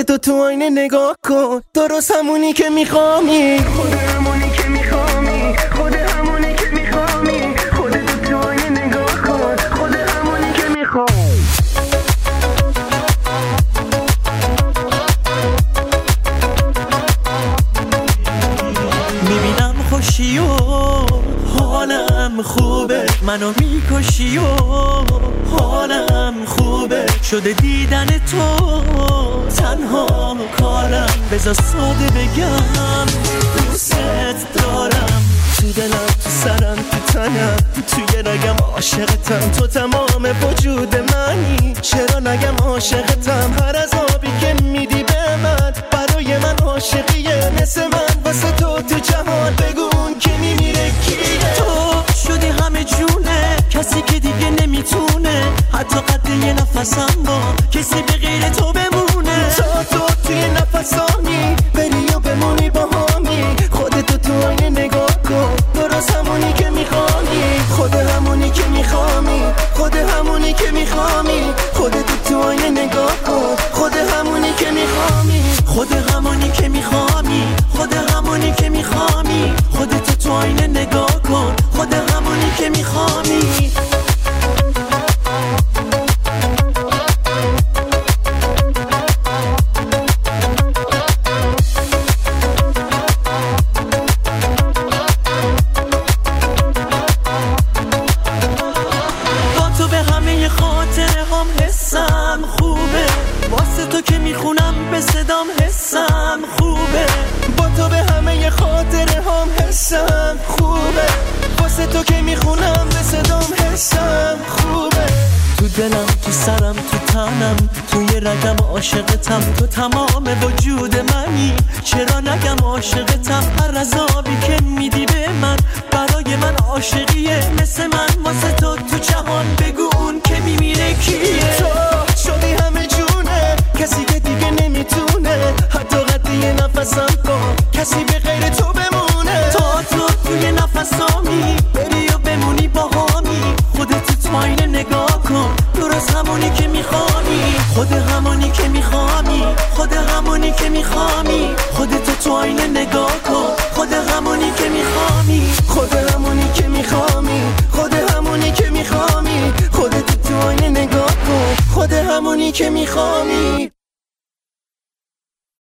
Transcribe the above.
خودتو تو آینه نگاه کن، درست همونی که میخوامی، خود همونی که میخوامی، خود همونی که میخوامی، خودتو تو آینه نگاه کن، خود همونی که میخوامی. میبینم خوشی و حالم خوبه، منو میکشی و حالم خوبه، شده دیدن تو تنها کارم، بذار ساده بگم دوست دارم، تو دلم، تو سرم، تو تنم، توی رگم عاشقتم، تو تمام وجود منی، چرا نگم عاشقتم، هر عذابی که میدی به من برای من عاشقیه، مثل من واسه تو جهان بگون که میمیره کیه. تو شدی همه جونه، کسی که دیگه نمیتونه حتی قد یه نفسم با کسی به غیر تو بمونه، تا تو توی نفسانی بری و بمونی با همی، خودتو تو آینه نگاه کن، درست همونی که میخوامی، خود همونی که میخوامی، خود همونی که میخوامی، خودتو تو آینه نگاه کن، خود همونی که میخوامی، خود همونی که میخوامی، خود همونی که میخوامی، خودتو تو آینه نگاه کن، خود همونی که میخوامی. واسه تو که میخونم به صدام حسم خوبه، با تو به همه خاطره هم حسم خوبه، واسه تو که میخونم به صدام حسم خوبه، تو دلم، تو سرم، تو تنم، توی رگم عاشقتم، تو تمام وجود منی، چرا نگم عاشقتم، هر عذابی که میدی به من برای من عاشقیه، مثل من واسه تو جهان بگو اون که میمیره کیه. تو شدی همه جونه، کسی که دیگه نمیتونه حتی قد یه نفسم کن، کسی به غیر تو بمونه، تا تو توی نفسامی بری و بمونی با همی، خودت تو آینه نگاه کن، درست همونی که میخوامی، خود همونی که میخوامی، خود همونی که میخوامی، خودت تو آینه نگاه کن، خود همونی که میخوامی، خود همونی که میخوامی، خود همونی که میخوامی، خودت تو آینه نگاه کن، خود همونی که میخوامی.